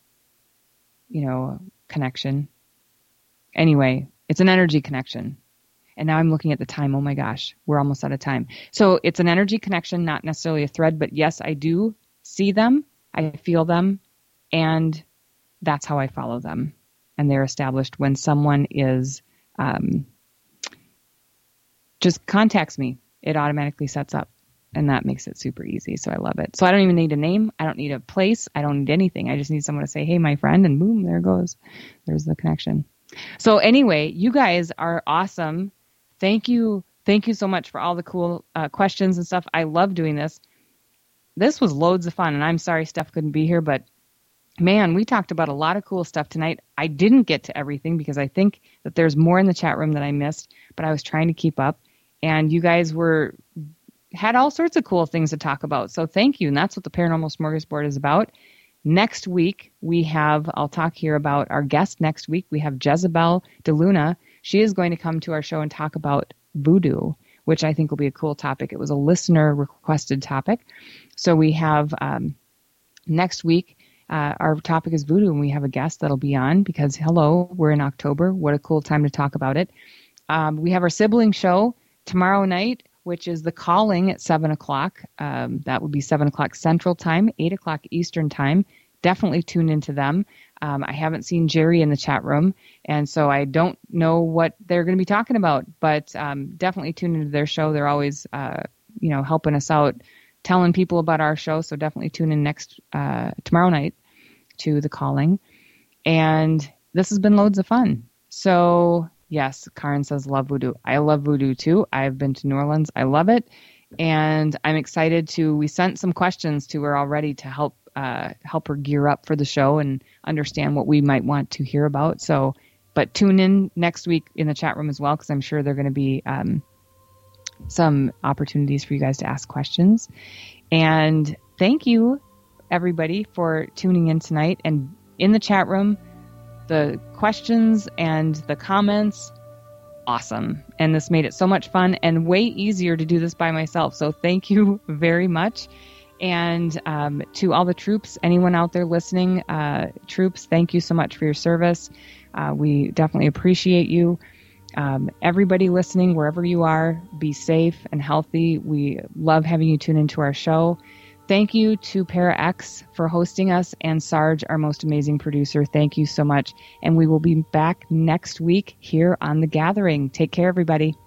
connection. Anyway, it's an energy connection. And now I'm looking at the time. Oh my gosh, we're almost out of time. So it's an energy connection, not necessarily a thread, but yes, I do see them. I feel them. And that's how I follow them. And they're established when someone is, just contacts me. It automatically sets up. And that makes it super easy. So I love it. So I don't even need a name. I don't need a place. I don't need anything. I just need someone to say, hey, my friend, and boom, there it goes. There's the connection. So anyway, you guys are awesome. Thank you. Thank you so much for all the cool questions and stuff. I love doing this. This was loads of fun. And I'm sorry Steph couldn't be here, but man, we talked about a lot of cool stuff tonight. I didn't get to everything because I think that there's more in the chat room that I missed, but I was trying to keep up. And you guys had all sorts of cool things to talk about. So thank you. And that's what the Paranormal Smorgasbord is about. Next week, I'll talk here about our guest next week. We have Jezebel DeLuna. She is going to come to our show and talk about voodoo, which I think will be a cool topic. It was a listener requested topic. So we have next week, our topic is voodoo, and we have a guest that'll be on because, hello, we're in October. What a cool time to talk about it. We have our sibling show tomorrow night, which is The Calling at 7 o'clock. That would be 7 o'clock Central Time, 8 o'clock Eastern Time. Definitely tune into them. I haven't seen Jerry in the chat room, and so I don't know what they're going to be talking about, but definitely tune into their show. They're always, helping us out, telling people about our show, so definitely tune in tomorrow night to The Calling. And this has been loads of fun. So yes, Karen says, love voodoo. I love voodoo too. I've been to New Orleans. I love it. And I'm excited we sent some questions to her already to help her gear up for the show and understand what we might want to hear about. So, but tune in next week in the chat room as well, because I'm sure there are going to be some opportunities for you guys to ask questions. And thank you, everybody, for tuning in tonight. And in the chat room, the questions and the comments, awesome. And this made it so much fun and way easier to do this by myself. So thank you very much. And to all the troops, anyone out there listening, troops, thank you so much for your service. We definitely appreciate you. Everybody listening, wherever you are, be safe and healthy. We love having you tune into our show. Thank you to Para X for hosting us, and Sarge, our most amazing producer. Thank you so much. And we will be back next week here on The Gathering. Take care, everybody.